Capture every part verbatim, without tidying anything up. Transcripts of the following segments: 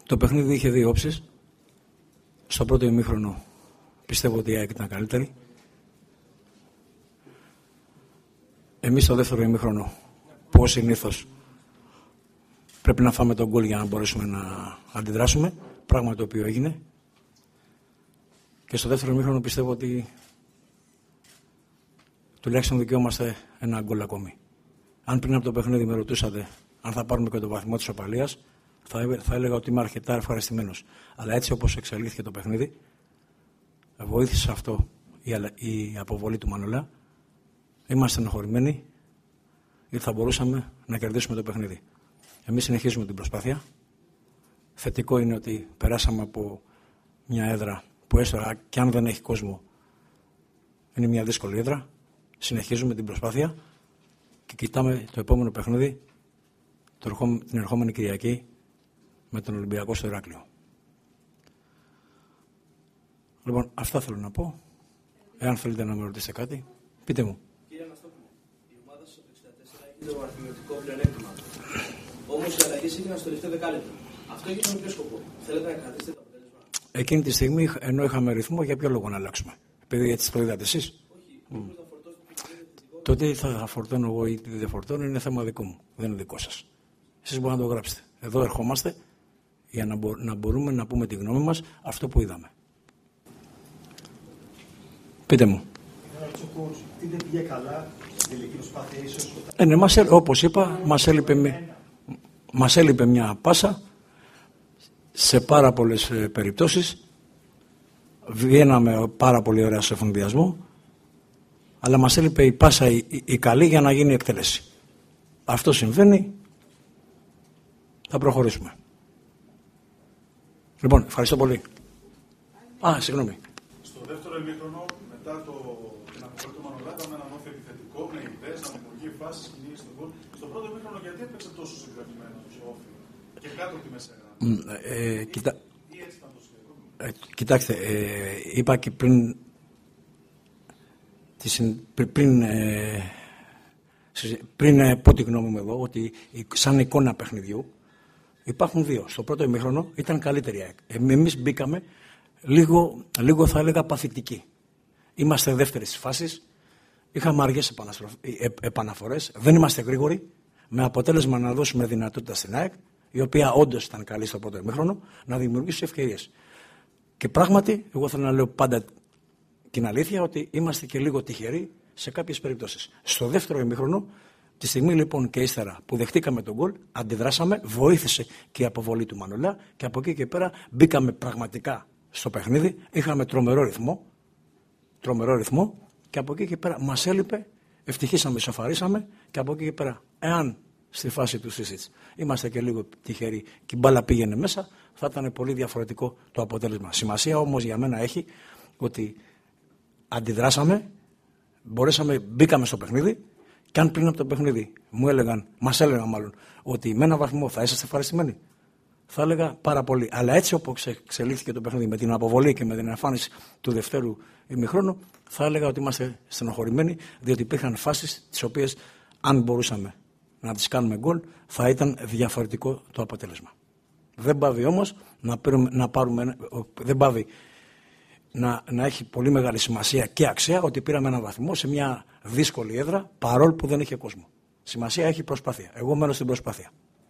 Το παιχνίδι είχε δύο όψεις. Στο πρώτο ημίχρονο πιστεύω ότι η ΑΕΚ ήταν καλύτερη. Εμείς στο δεύτερο ημίχρονο, πως συνήθως, πρέπει να φάμε τον γκολ για να μπορέσουμε να αντιδράσουμε, πράγμα το οποίο έγινε. Και στο δεύτερο ημίχρονο πιστεύω ότι τουλάχιστον δικαιούμαστε ένα γκολ ακόμη. Αν πριν από το παιχνίδι με ρωτούσατε αν θα πάρουμε και το βαθμό της οπαλίας, θα, θα έλεγα ότι είμαι αρκετά ευχαριστημένος. Αλλά έτσι όπως εξελίχθηκε το παιχνίδι, βοήθησε αυτό η, η αποβολή του Μανολά. Είμαστε στενοχωρημένοι γιατί θα μπορούσαμε να κερδίσουμε το παιχνίδι. Εμείς συνεχίζουμε την προσπάθεια. Θετικό είναι ότι περάσαμε από μια έδρα που έστω και αν δεν έχει κόσμο είναι μια δύσκολη έδρα. Συνεχίζουμε την προσπάθεια και κοιτάμε το επόμενο παιχνίδι την ερχόμενη Κυριακή με τον Ολυμπιακό στο Ηράκλειο. Λοιπόν, αυτά θέλω να πω. Εάν θέλετε να με ρωτήσετε κάτι, πείτε μου. Κύριε Αναστόπουλο, η ομάδα σας από το εξήντα τέσσερα έχει το αριθμητικό πλεονέκτημα. Όμως οι αλλαγές έγιναν στο τελευταίο δεκάλεπτο. Αυτό έγινε με ποιο σκοπό? Θέλετε να κρατήσετε το αποτέλεσμα? Εκείνη τη στιγμή, ενώ είχαμε ρυθμό, για ποιο λόγο να αλλάξουμε? Επειδή έτσι το είδατε εσείς. Όχι, mm. θα φορτώσετε. Το τι θα φορτώνω εγώ ή τι δεν φορτώνω είναι θέμα δικό μου. Δεν είναι δικό σας. Εσείς μπορείτε να το γράψετε. Εδώ ερχόμαστε για να, μπο, να μπορούμε να πούμε τη γνώμη μας αυτό που είδαμε. Πείτε μου. Τι δεν πήγε καλά στην τελική προσπάθεια ίσως? Ε, ναι, μας, όπως είπα, μας έλειπε, με, μας έλειπε μια πάσα σε πάρα πολλές ε, περιπτώσεις. Βγαίναμε πάρα πολύ ωραία σε φωνδιασμό, αλλά μας έλειπε η πάσα η, η, η καλή για να γίνει η εκτέλεση. Αυτό συμβαίνει. Θα προχωρήσουμε. Λοιπόν, ευχαριστώ πολύ. Α, συγγνώμη. Στο δεύτερο ημίχρονο, μετά το, την αποβολή του Μανολά, είχαμε ένα νόθο επιθετικό, με ιδέες, να δημιουργεί φάσεις, κινήσεις στον γκολ. Στο πρώτο ημίχρονο, γιατί έπαιξε τόσο συγκρατημένο ο Όφη και κάτω από τη μεσαία? Ε, ε, κοιτά... Ή έτσι ήταν το σχέδιο? Ε, κοιτάξτε, ε, είπα και πριν, πριν, πριν, ε, πριν ε, πω τη γνώμη μου εδώ, ότι σαν εικόνα παιχνιδιού, υπάρχουν δύο. Στο πρώτο ημίχρονο ήταν καλύτερη ΑΕΚ. Εμείς μπήκαμε λίγο, λίγο θα έλεγα παθητικοί. Είμαστε δεύτεροι στις φάσεις. Είχαμε αργές επαναφορές. Δεν είμαστε γρήγοροι. Με αποτέλεσμα να δώσουμε δυνατότητα στην ΑΕΚ, η οποία όντως ήταν καλή στο πρώτο ημίχρονο, να δημιουργήσει ευκαιρίες. Και πράγματι, εγώ θέλω να λέω πάντα την αλήθεια, ότι είμαστε και λίγο τυχεροί σε κάποιες περιπτώσεις. Στο δεύτερο ημίχρονο, τη στιγμή λοιπόν και ύστερα που δεχτήκαμε τον γκολ, αντιδράσαμε, βοήθησε και η αποβολή του Μανολά και από εκεί και πέρα μπήκαμε πραγματικά στο παιχνίδι. Είχαμε τρομερό ρυθμό, τρομερό ρυθμό και από εκεί και πέρα μας έλειπε, ευτυχήσαμε, ισοφαρίσαμε και από εκεί και πέρα, εάν στη φάση του Σίσιτς είμαστε και λίγο τυχεροί και η μπάλα πήγαινε μέσα, θα ήταν πολύ διαφορετικό το αποτέλεσμα. Σημασία όμως για μένα έχει ότι αντιδράσαμε, μπορέσαμε, μπήκαμε στο παιχνίδι. Και αν πριν από το παιχνίδι μου έλεγαν, μας έλεγαν μάλλον, ότι με ένα βαθμό θα είσαστε ευχαριστημένοι, θα έλεγα πάρα πολύ. Αλλά έτσι όπως εξελίχθηκε το παιχνίδι, με την αποβολή και με την εμφάνιση του δευτέρου ημιχρόνου, θα έλεγα ότι είμαστε στενοχωρημένοι, διότι υπήρχαν φάσεις τις οποίες, αν μπορούσαμε να τις κάνουμε γκολ, θα ήταν διαφορετικό το αποτέλεσμα. Δεν πάβει όμως να, πάρουμε, να πάρουμε, δεν πάβει να, να έχει πολύ μεγάλη σημασία και αξία ότι πήραμε ένα βαθμό σε μια δύσκολη έδρα, παρόλο που δεν είχε κόσμο. Σημασία έχει προσπάθεια. Εγώ μένω στην προσπάθεια.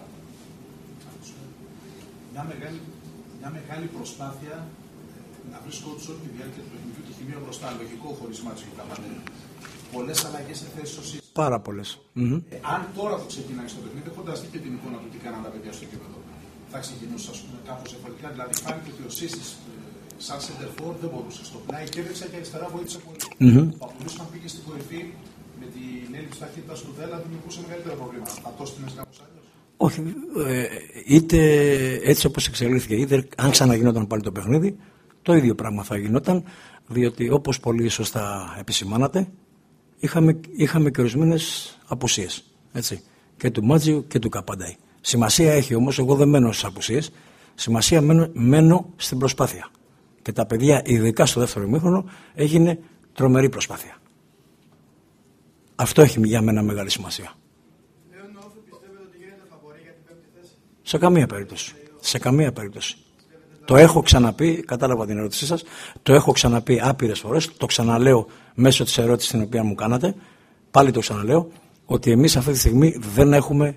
Μια μεγάλη, μια μεγάλη προσπάθεια να βρίσκονται όλη τη διάρκεια του παιχνιδιού και χημείο μπροστά. Λογικό χωρίς μάτσο και καμπανέλα. Πολλές αλλαγές σε θέσεις οσί. Πάρα πολλές. Mm-hmm. Ε, αν τώρα το ξεκινάει στο παιχνίδι, έχοντας δει και την εικόνα του τι κάναν τα παιδιά στο κήπεδο, θα ξεκινούσε κάπως διαφορετικά. Δηλαδή, φάνηκε ότι ο Σίσης σαν σεντερφόρ δεν μπορούσε. Στο πλάι και έδειξε και αριστερά βοήθησε πολύ. Mm-hmm. Ο Παπουλής, αν πήγε στην κορυφή με την έλλειψη ταχύτητας του Βέλα, δημιουργούσε μεγαλύτερα προβλήματα. Θα το στείλει κάπως αλλιώς? Όχι. Ε, είτε έτσι όπως εξελίχθηκε, είτε αν ξαναγινόταν πάλι το παιχνίδι, το ίδιο πράγμα θα γινόταν. Διότι όπως πολύ σωστά επισημάνατε, είχαμε, είχαμε και ορισμένες απουσίες. Έτσι. Και του Μάτζιου και του Καπαντάη. Σημασία έχει όμως, εγώ δεν μένω στις απουσίες, σημασία μένω, μένω στην προσπάθεια. Και τα παιδιά, ειδικά στο δεύτερο ημίχρονο, έγινε τρομερή προσπάθεια. Αυτό έχει για μένα μεγάλη σημασία. Λέων Όφη, πιστεύετε ότι γίνεται φαβορί για την πέμπτη θέση? Σε καμία περίπτωση. Σε καμία περίπτωση. Το έχω ξαναπεί, κατάλαβα την ερώτησή σας, το έχω ξαναπεί άπειρες φορές, το ξαναλέω μέσω της ερώτησης την οποία μου κάνατε, πάλι το ξαναλέω, ότι εμείς αυτή τη στιγμή δεν έχουμε,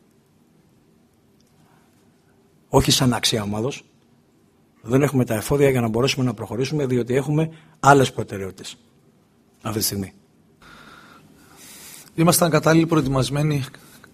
όχι σαν αξία ομάδος, δεν έχουμε τα εφόδια για να μπορέσουμε να προχωρήσουμε, διότι έχουμε άλλες προτεραιότητες αυτή τη στιγμή. Ήμασταν κατάλληλοι προετοιμασμένοι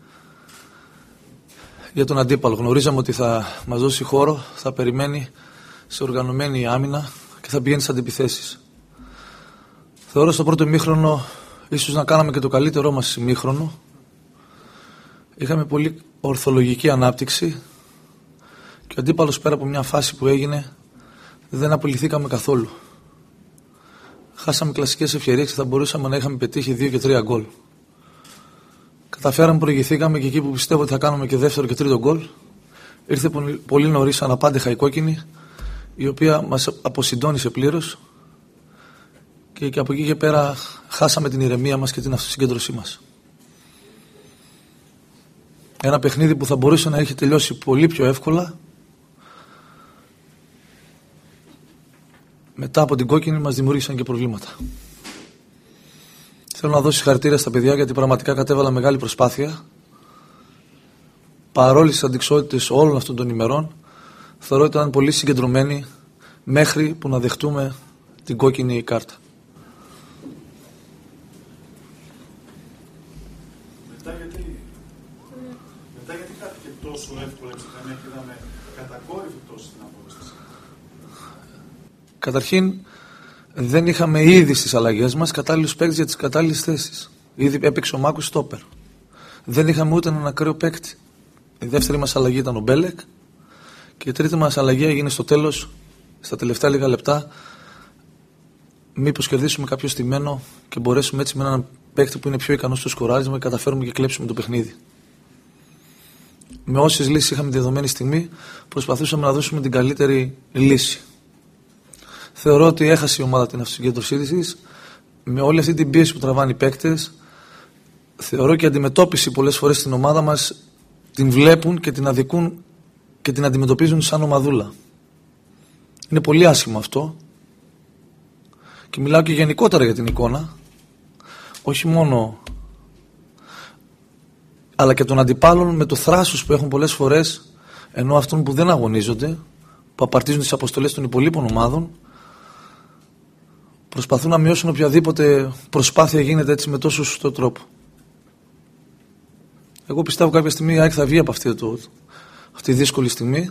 για τον αντίπαλο. Γνωρίζαμε ότι θα μας δώσει χώρο, θα περιμένει σε οργανωμένη άμυνα και θα πηγαίνει στις αντιπιθέσεις. Θεωρώ στο πρώτο ημίχρονο ίσως να κάναμε και το καλύτερό μας ημίχρονο. Είχαμε πολύ ορθολογική ανάπτυξη και ο αντίπαλος, πέρα από μια φάση που έγινε, δεν απολυθήκαμε καθόλου. Χάσαμε κλασικές ευκαιρίες και θα μπορούσαμε να είχαμε πετύχει δύο και τρία γκολ. Καταφέραμε, προηγηθήκαμε και εκεί που πιστεύω ότι θα κάνουμε και δεύτερο και τρίτο γκολ, ήρθε πολύ νωρίς αναπάντεχα η κόκκινη, η οποία μας αποσυντώνησε πλήρως και, και από εκεί και πέρα χάσαμε την ηρεμία μας και την αυτοσυγκέντρωσή μας. Ένα παιχνίδι που θα μπορούσε να έχει τελειώσει πολύ πιο εύκολα. Μετά από την κόκκινη μας δημιούργησαν και προβλήματα. Θέλω να δώσω συγχαρητήρια στα παιδιά γιατί πραγματικά κατέβαλα μεγάλη προσπάθεια. Παρόλες τις αντιξότητες όλων αυτών των ημερών, θεωρώ ότι ήταν πολύ συγκεντρωμένοι μέχρι που να δεχτούμε την κόκκινη κάρτα. Μετά γιατί, μετά γιατί χάθηκε τόσο εύκολα η ψυχανία και είδαμε κατακόρυφη πτώση στην απόδοση? Καταρχήν, δεν είχαμε ήδη στις αλλαγές μας κατάλληλους παίκτες για τις κατάλληλες θέσεις. Ήδη έπαιξε ο Μάκος στόπερ. Δεν είχαμε ούτε έναν ακραίο παίκτη. Η δεύτερη μας αλλαγή ήταν ο Μπέλεκ και η τρίτη μας αλλαγή έγινε στο τέλος, στα τελευταία λίγα λεπτά. Μήπως κερδίσουμε κάποιο στημένο και μπορέσουμε έτσι με έναν παίκτη που είναι πιο ικανός στο σκοράρισμα και καταφέρουμε και κλέψουμε το παιχνίδι. Με όσες λύσεις είχαμε τη δεδομένη στιγμή, προσπαθούσαμε να δώσουμε την καλύτερη λύση. Θεωρώ ότι έχασε η ομάδα την αυτοσυγκέντρωσή της. Με όλη αυτή την πίεση που τραβάνε οι παίκτες, θεωρώ και η αντιμετώπιση πολλές φορές στην ομάδα μας την βλέπουν και την αδικούν και την αντιμετωπίζουν σαν ομαδούλα. Είναι πολύ άσχημο αυτό. Και μιλάω και γενικότερα για την εικόνα. Όχι μόνο, αλλά και των αντιπάλων με το θράσος που έχουν πολλές φορές, ενώ αυτών που δεν αγωνίζονται, που απαρτίζουν τις αποστολές των υπολείπων ομάδων, προσπαθούν να μειώσουν οποιαδήποτε προσπάθεια γίνεται έτσι με τόσο σωστό τρόπο. Εγώ πιστεύω κάποια στιγμή η ΑΕΚ θα βγει από αυτή, το, αυτή τη δύσκολη στιγμή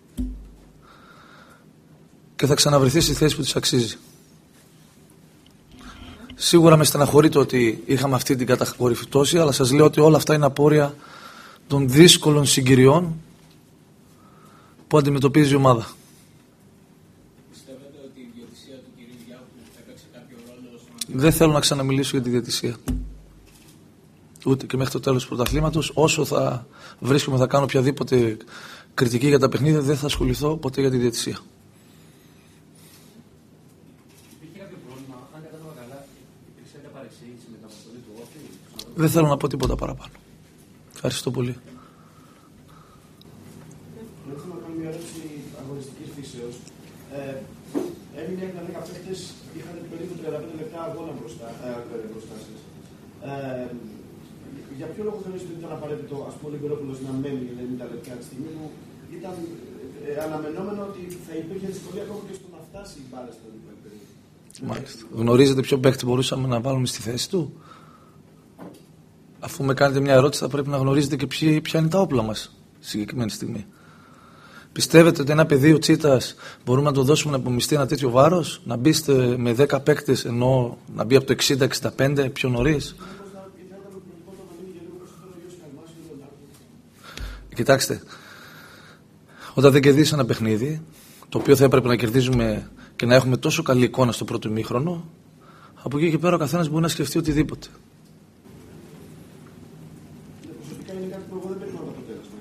και θα ξαναβρεθεί στη θέση που της αξίζει. Σίγουρα με στεναχωρεί το ότι είχαμε αυτή την κατακόρυφη πτώση, αλλά σας λέω ότι όλα αυτά είναι απόρρια των δύσκολων συγκυριών που αντιμετωπίζει η ομάδα. Πιστεύετε ότι η διαιτησία του κυρίου Γιάκου θα έπαιξε κάποιο ρόλο? Δεν θέλω να ξαναμιλήσω για τη διαιτησία. Ούτε και μέχρι το τέλος του πρωταθλήματος. Όσο θα βρίσκομαι, θα κάνω οποιαδήποτε κριτική για τα παιχνίδια, δεν θα ασχοληθώ ποτέ για τη διαιτησία. Δεν θέλω να πω τίποτα παραπάνω. Ευχαριστώ πολύ. Θέλω να κάνω μια ερώτηση αγωνιστικής φύσεως. Ε, έμεινε ένα δέκα παίκτες, είχαν περίπου τριάντα πέντε λεπτά αγώνα μπροστά, ε, μπροστά σας. Ε, για ποιο λόγο θεωρείτε ότι ήταν απαραίτητο, ας πούμε, ο Λιμπερόπουλος να μένει ενενήντα λεπτά τη στιγμή που ήταν ε, αναμενόμενο ότι θα υπήρχε δυσκολία ακόμα και στο να φτάσει η μπάλα στο επίπεδο? Μάλιστα. Γνωρίζετε ποιο παίκτη μπορούσαμε να βάλουμε στη θέση του? Αφού με κάνετε μια ερώτηση, θα πρέπει να γνωρίζετε και ποιοι, ποια είναι τα όπλα μας στη συγκεκριμένη στιγμή. Πιστεύετε ότι ένα παιδί, ο Τσίτας, μπορούμε να το δώσουμε να απομειστεί ένα τέτοιο βάρος, να μπει με δέκα παίκτες, ενώ να μπει από το εξήντα εξήντα πέντε πιο νωρίς? Κοιτάξτε, όταν δεν κερδίσει ένα παιχνίδι, το οποίο θα έπρεπε να κερδίζουμε και να έχουμε τόσο καλή εικόνα στο πρώτο ημίχρονο, από εκεί και πέρα ο καθένας μπορεί να σκεφτεί οτιδήποτε. Προσωπικά είναι κάτι που εγώ δεν περιμένω το αποτέλεσμα.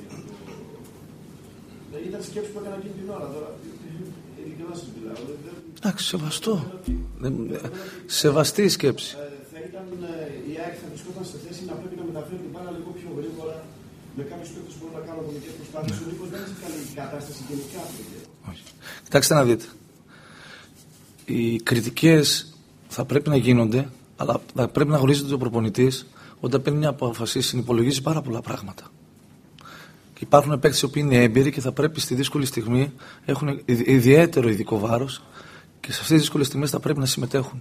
Ήταν σκέψη που έκανα εκείνη την ώρα. Τώρα, ειλικρινά σας μιλάω. Εντάξει, σεβαστό. Σεβαστή η σκέψη. Θα ήταν, η ΑΕΚ θα βρισκόταν σε θέση να πρέπει να μεταφέρει την μπάλα λίγο πιο γρήγορα, με κάποιους παίκτες που μπορούν να κάνουν ατομικές προσπάθειες, ο Νίκος δεν έχει καλή κατάσταση γενικά. Όχι. Κοιτάξτε να δείτε. Οι κριτικές θα πρέπει να γίνονται, αλλά θα πρέπει να γνωρίζετε ότι ο προπονητής, όταν παίρνει μια απόφαση, συνυπολογίζει πάρα πολλά πράγματα. Και υπάρχουν παίκτες που είναι έμπειροι και θα πρέπει στη δύσκολη στιγμή έχουν ιδιαίτερο ειδικό βάρος και σε αυτές τις δύσκολες στιγμές θα πρέπει να συμμετέχουν.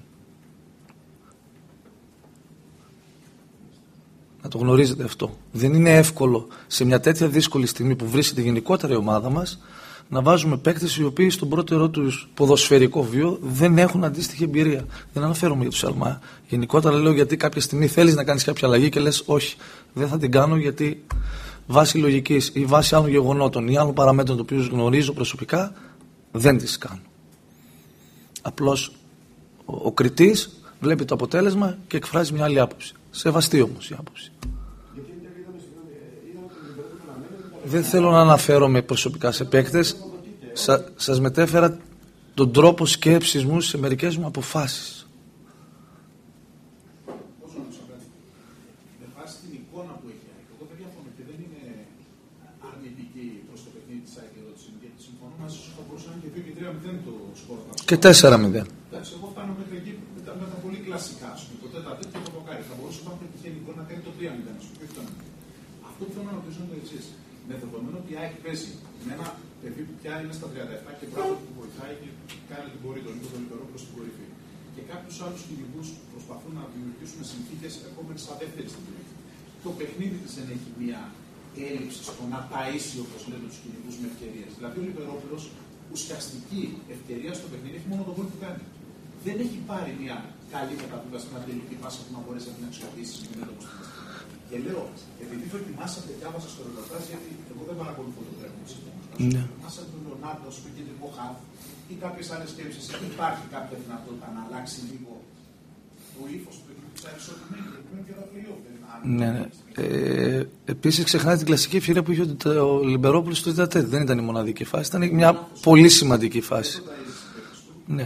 Να το γνωρίζετε αυτό. Δεν είναι εύκολο σε μια τέτοια δύσκολη στιγμή που βρίσκεται γενικότερα η ομάδα μας να βάζουμε παίκτες οι οποίοι στον πρώτερο τους ποδοσφαιρικό βίο δεν έχουν αντίστοιχη εμπειρία. Δεν αναφέρομαι για τους Αλμά. Γενικότερα λέω γιατί κάποια στιγμή θέλεις να κάνεις κάποια αλλαγή και λες όχι, δεν θα την κάνω γιατί βάσει λογικής ή βάσει άλλων γεγονότων ή άλλων παραμέτρων το οποίο γνωρίζω προσωπικά δεν τις κάνω. Απλώς ο, ο κριτής βλέπει το αποτέλεσμα και εκφράζει μια άλλη άποψη. Σεβαστή όμως η άποψη. Δεν θέλω να αναφέρομαι προσωπικά σε παίκτες. Σα, σας μετέφερα τον τρόπο σκέψης μου σε μερικές μου αποφάσεις. Με βάση την εικόνα που έχει, εγώ δεν διαφωνώ και δεν είναι αρνητική προς το παιχνίδι της ΑΕΚ ερώτηση, γιατί συμφωνώ μαζί σας ότι θα μπορούσε να είναι και δύο και τρία μηδέν το σκορ. Και τέσσερα μηδέν. Εντάξει, εγώ φτάνω μέχρι εκεί με τα, με τα πολύ κλασικά, σου το τέταρτο και το δοκάρι. Θα μπορούσε να έχει τυχαίνει εικόνα να κάνει το τρία μηδέν. Αυτό που θέλω να ρωτήσω είναι το εξής. Με δεδομένο ότι η ΑΕΚ παίζει με ένα παιδί που πια είναι στα τριάντα επτά και μπράβο που βοηθάει και κάνει ό,τι μπορεί τον Νίκο τον Λιμπερό προς την κορυφή. Και κάποιους άλλους κυνηγούς προσπαθούν να δημιουργήσουν συνθήκες επόμενες στα δεύτερη στην περιοχή. Το παιχνίδι της δεν έχει μία έλλειψη στο να ταΐσει, όπως λέμε, τους κυνηγούς με ευκαιρίες. Δηλαδή ο Λιμπερόπουλος ουσιαστική ευκαιρία στο παιχνίδι έχει μόνο τον γκολ που κάνει. Δεν έχει πάρει μία καλή καταπίβαση, μια τελική πάσα που να μπορέσει να την αξιοποιήσει με μέτωπο στην αστυνομία. Και λέω, επειδή το ετοιμάσατε και διάβασα στο ρεπορτάζ, γιατί εγώ δεν παρακολουθώ το τρέχον τη συμπτώμη. Ετοιμάσατε τον Λεωνάρντο στο κεντρικό χάφ ή κάποιες άλλες σκέψεις. Υπάρχει κάποια δυνατότητα να αλλάξει λίγο το ύφος του παιχνιδιού της ΑΕΚ ισορροπημένη, γιατί είναι και τα πλέον. Ναι, ναι. Ε, επίσης ξεχνάτε την κλασική ευκαιρία που είχε ο Λιμπερόπουλος στο τετάρτο. Δεν ήταν η μοναδική φάση, ήταν μια πολύ σημαντική φάση. Ναι.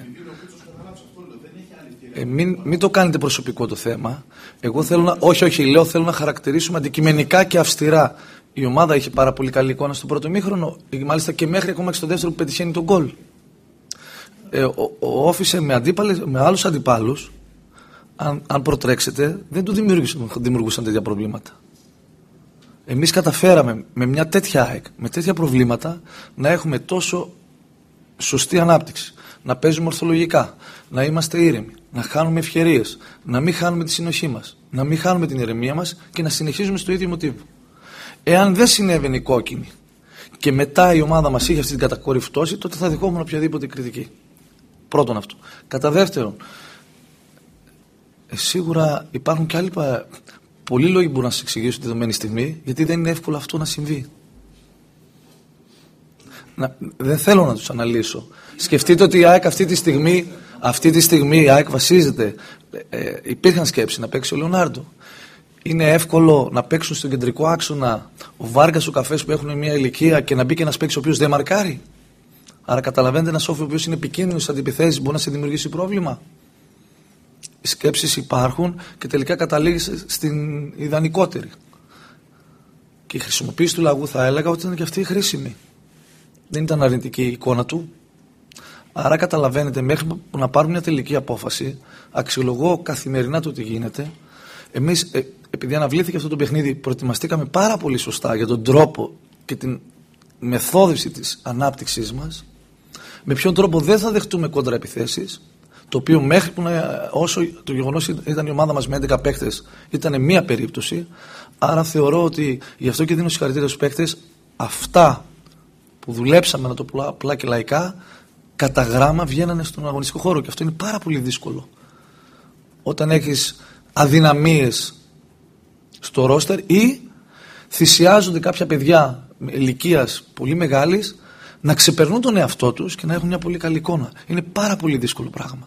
Ε, μην, μην το κάνετε προσωπικό το θέμα. Εγώ θέλω να, όχι, όχι, λέω θέλω να χαρακτηρίσουμε αντικειμενικά και αυστηρά. Η ομάδα είχε πάρα πολύ καλή εικόνα στο πρώτο ημίχρονο, μάλιστα και μέχρι ακόμα και στο δεύτερο που πετυχαίνει τον γκολ. Ε, ο, ο Όφησε με, αντίπαλες, με άλλους αντιπάλους, αν, αν προτρέξετε, δεν του δημιουργούσαν, δημιουργούσαν τέτοια προβλήματα. Εμείς καταφέραμε με μια τέτοια ΑΕΚ, με τέτοια προβλήματα, να έχουμε τόσο σωστή ανάπτυξη. Να παίζουμε ορθολογικά, να είμαστε ήρεμοι, να χάνουμε ευκαιρίες, να μην χάνουμε τη συνοχή μας, να μην χάνουμε την ηρεμία μας και να συνεχίζουμε στο ίδιο μοτίβο. Εάν δεν συνέβαινε η κόκκινη και μετά η ομάδα μας είχε αυτή την κατακόρυφη πτώση, τότε θα δεχόμουν οποιαδήποτε κριτική. Πρώτον αυτό. Κατά δεύτερον, ε, σίγουρα υπάρχουν και άλλοι πα... πολλοί λόγοι που μπορούν να σας εξηγήσουν τη δεδομένη στιγμή, γιατί δεν είναι εύκολο αυτό να συμβεί. Να, δεν θέλω να τους αναλύσω. Σκεφτείτε ότι η ΑΕΚ αυτή τη στιγμή, αυτή τη στιγμή η ΑΕΚ βασίζεται. Ε, υπήρχαν σκέψεις να παίξει ο Λεωνάρντο. Είναι εύκολο να παίξουν στον κεντρικό άξονα ο Βάργας, ο Καφές που έχουν μια ηλικία και να μπει και ένας παίκτης ο οποίος δεν μαρκάρει. Άρα καταλαβαίνετε ένας όφη ο οποίος είναι επικίνδυνος στις αντιπιθέσεις μπορεί να σε δημιουργήσει πρόβλημα. Οι σκέψεις υπάρχουν και τελικά καταλήγει στην ιδανικότερη. Και η χρησιμοποίηση του λαγού θα έλεγα ότι ήταν και αυτή χρήσιμη. Δεν ήταν αρνητική η εικόνα του. Άρα καταλαβαίνετε, μέχρι που να πάρουμε μια τελική απόφαση, αξιολογώ καθημερινά το τι γίνεται. Εμείς, ε, επειδή αναβλήθηκε αυτό το παιχνίδι, προετοιμαστήκαμε πάρα πολύ σωστά για τον τρόπο και την μεθόδευση της ανάπτυξής μας. Με ποιον τρόπο δεν θα δεχτούμε κόντρα επιθέσεις, το οποίο μέχρι που να, όσο το γεγονός ήταν η ομάδα μας με έντεκα παίκτες, ήταν μία περίπτωση. Άρα θεωρώ ότι γι' αυτό και δίνω συγχαρητήρια στους παίκτες, αυτά που δουλέψαμε, να το πω απλά και λαϊκά, κατά γράμμα βγαίνανε στον αγωνιστικό χώρο και αυτό είναι πάρα πολύ δύσκολο. Όταν έχεις αδυναμίες στο ρόστερ ή θυσιάζονται κάποια παιδιά ηλικίας πολύ μεγάλης να ξεπερνούν τον εαυτό τους και να έχουν μια πολύ καλή εικόνα. Είναι πάρα πολύ δύσκολο πράγμα.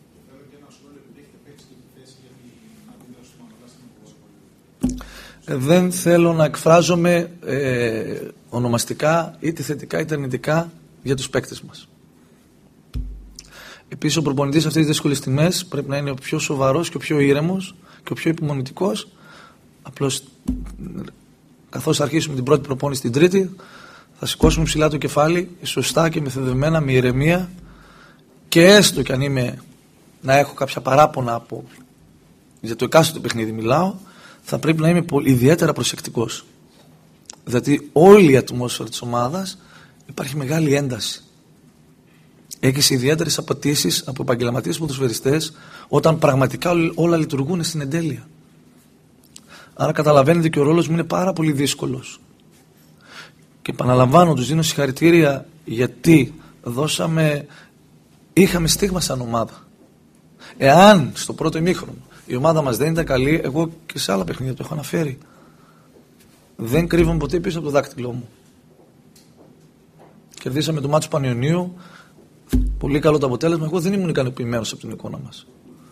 Δεν θέλω να εκφράζομαι ε, ονομαστικά είτε θετικά είτε αρνητικά για τους παίκτες μας. Επίσης ο προπονητής αυτές τις δύσκολες στιγμές πρέπει να είναι ο πιο σοβαρός και ο πιο ήρεμος και ο πιο υπομονητικός. Απλώς καθώς αρχίσουμε την πρώτη προπόνηση την Τρίτη, θα σηκώσουμε ψηλά το κεφάλι, σωστά και μεθοδευμένα, με ηρεμία, και έστω κι αν είμαι να έχω κάποια παράπονα από, για το εκάστοτε παιχνίδι μιλάω, θα πρέπει να είμαι πολύ, ιδιαίτερα προσεκτικός. Δηλαδή όλη η ατμόσφαιρα της ομάδας υπάρχει μεγάλη ένταση. Έχεις ιδιαίτερες απαιτήσεις από επαγγελματίες ποδοσφαιριστές όταν πραγματικά όλα λειτουργούν στην εντέλεια. Άρα καταλαβαίνετε και ο ρόλος μου είναι πάρα πολύ δύσκολος. Και επαναλαμβάνω, τους δίνω συγχαρητήρια γιατί δώσαμε, είχαμε στίγμα σαν ομάδα. Εάν στο πρώτο ημίχρονο η ομάδα μας δεν ήταν καλή, εγώ και σε άλλα παιχνίδια το έχω αναφέρει, δεν κρύβομαι ποτέ πίσω από το δάκτυλό μου. Κερδίσαμε το μάτσο Πανιωνίου, πολύ καλό το αποτέλεσμα. Εγώ δεν ήμουν ικανοποιημένος από την εικόνα μας.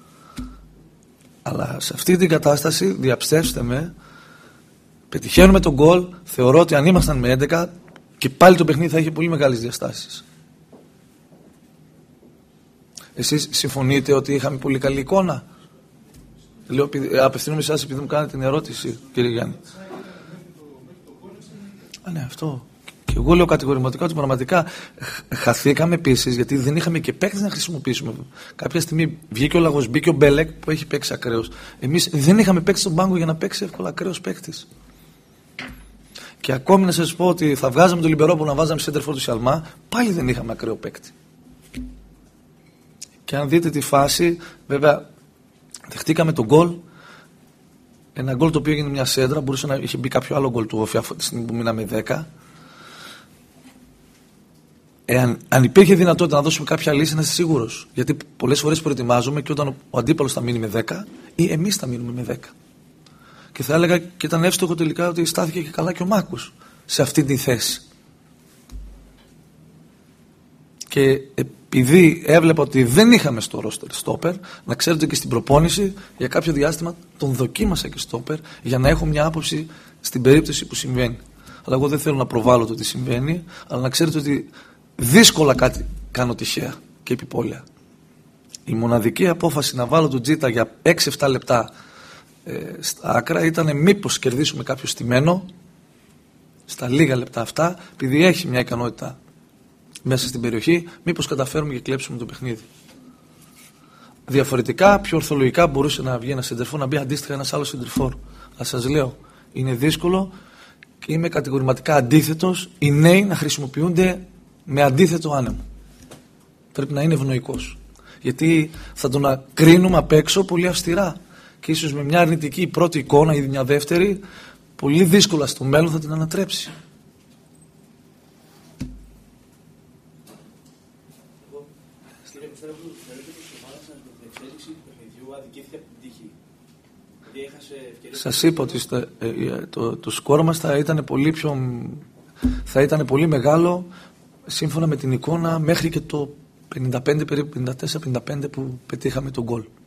Αλλά σε αυτή την κατάσταση, διαψεύστε με, πετυχαίνουμε τον γκολ. Θεωρώ ότι αν ήμασταν με έντεκα και πάλι το παιχνίδι θα είχε πολύ μεγάλες διαστάσεις. Εσείς συμφωνείτε ότι είχαμε πολύ καλή εικόνα? Λέω, απευθύνομαι σε εσάς επειδή μου κάνετε την ερώτηση, κύριε Γιάννη. Α, ναι, αυτό. Και εγώ λέω κατηγορηματικά ότι πραγματικά χαθήκαμε επίσης γιατί δεν είχαμε και παίκτες να χρησιμοποιήσουμε. Κάποια στιγμή βγήκε ο Λαγός, μπήκε ο Μπέλεκ που έχει παίξει ακραίος. Εμείς δεν είχαμε παίξει στον πάγκο για να παίξει εύκολα ακραίος παίκτης. Και ακόμη να σας πω ότι θα βγάζαμε τον Λιμπερόπουλο να βάζαμε σέντερφορ του Σιαλμά, πάλι δεν είχαμε ακραίο παίκτη. Και αν δείτε τη φάση, βέβαια δεχτήκαμε τον γκολ. Ένα γκολ το οποίο έγινε μια σέντρα, μπορούσε να είχε μπει κάποιο άλλο γκολ του Όφη αυτή τη στιγμή που μείναμε δέκα. Εάν, αν υπήρχε δυνατότητα να δώσουμε κάποια λύση, να είστε σίγουρος. Γιατί πολλές φορές προετοιμάζομαι και όταν ο αντίπαλος θα μείνει με δέκα ή εμείς θα μείνουμε με δέκα. Και θα έλεγα και ήταν εύστοχο τελικά ότι στάθηκε και καλά και ο Μάκος σε αυτή τη θέση. Και επειδή έβλεπα ότι δεν είχαμε στο ρόστερ στόπερ, να ξέρετε και στην προπόνηση για κάποιο διάστημα τον δοκίμασα και στόπερ για να έχω μια άποψη στην περίπτωση που συμβαίνει. Αλλά εγώ δεν θέλω να προβάλλω το τι συμβαίνει, αλλά να ξέρετε ότι δύσκολα κάτι κάνω τυχαία και επιπόλαια. Η μοναδική απόφαση να βάλω τον Τζίτα για έξι εφτά λεπτά ε, στα άκρα ήταν μήπως κερδίσουμε κάποιο στημένο στα λίγα λεπτά αυτά, επειδή έχει μια ικανότητα μέσα στην περιοχή, μήπως καταφέρουμε και κλέψουμε το παιχνίδι. Διαφορετικά, πιο ορθολογικά μπορούσε να βγει ένα σεντερφόρ, να μπει αντίστοιχα ένας άλλος σεντερφόρ. Αλλά σας λέω, είναι δύσκολο και είμαι κατηγορηματικά αντίθετος οι νέοι να χρησιμοποιούνται με αντίθετο άνεμο. Πρέπει να είναι ευνοϊκός. Γιατί θα τον κρίνουμε απ' έξω πολύ αυστηρά. Και ίσως με μια αρνητική πρώτη εικόνα ή μια δεύτερη, πολύ δύσκολα στο μέλλον θα την ανατρέψει. Κύριε Κωνσταντόπουλο, θεωρείτε πως η ομάδα σας με την εξέλιξη του παιχνιδιού αδικήθηκε από την τύχη? Γιατί έχασε ευκαιρίες. Σας είπα ότι στα, ε, το, το σκόρ μας θα ήταν πολύ πιο, θα ήταν πολύ μεγάλο σύμφωνα με την εικόνα μέχρι και το πενήντα πέντε, περίπου πενήντα τέσσερα πενήντα πέντε που πετύχαμε τον γκολ.